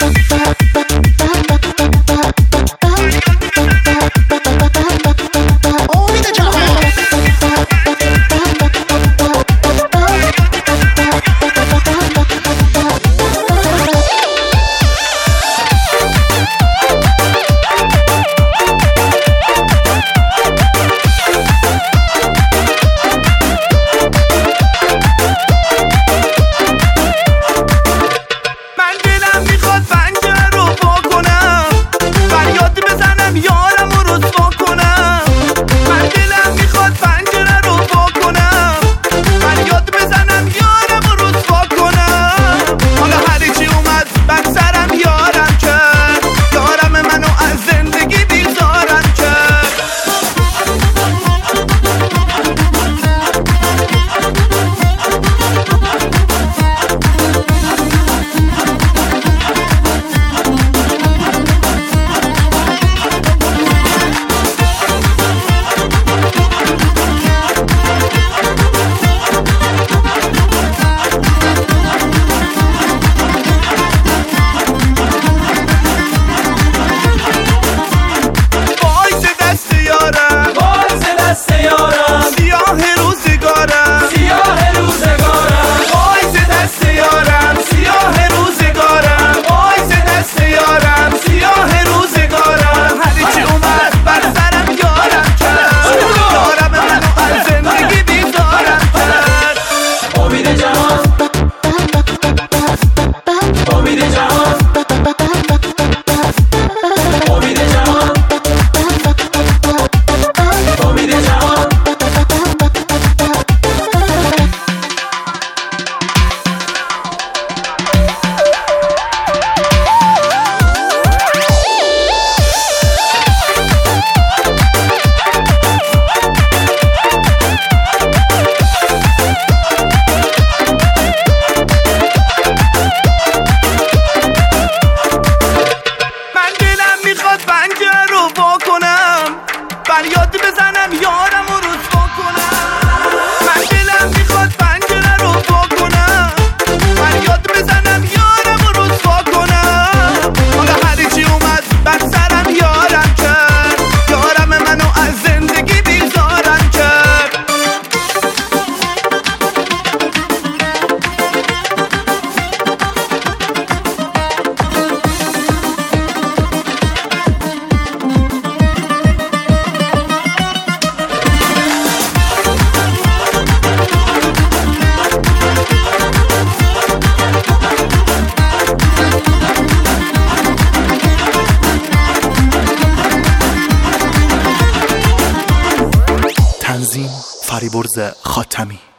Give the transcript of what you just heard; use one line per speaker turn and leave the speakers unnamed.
فریاد بزنم یارم و رسوا کنم. من دلم میخواد پنجره رو وا کنم، فریاد بزنم یارم و رسوا کنم. حالا هر چی اومد بر سرم یارم کرد، یارم منو از زندگی بیزارم کرد.
تنظیم فریبرز خاتمی.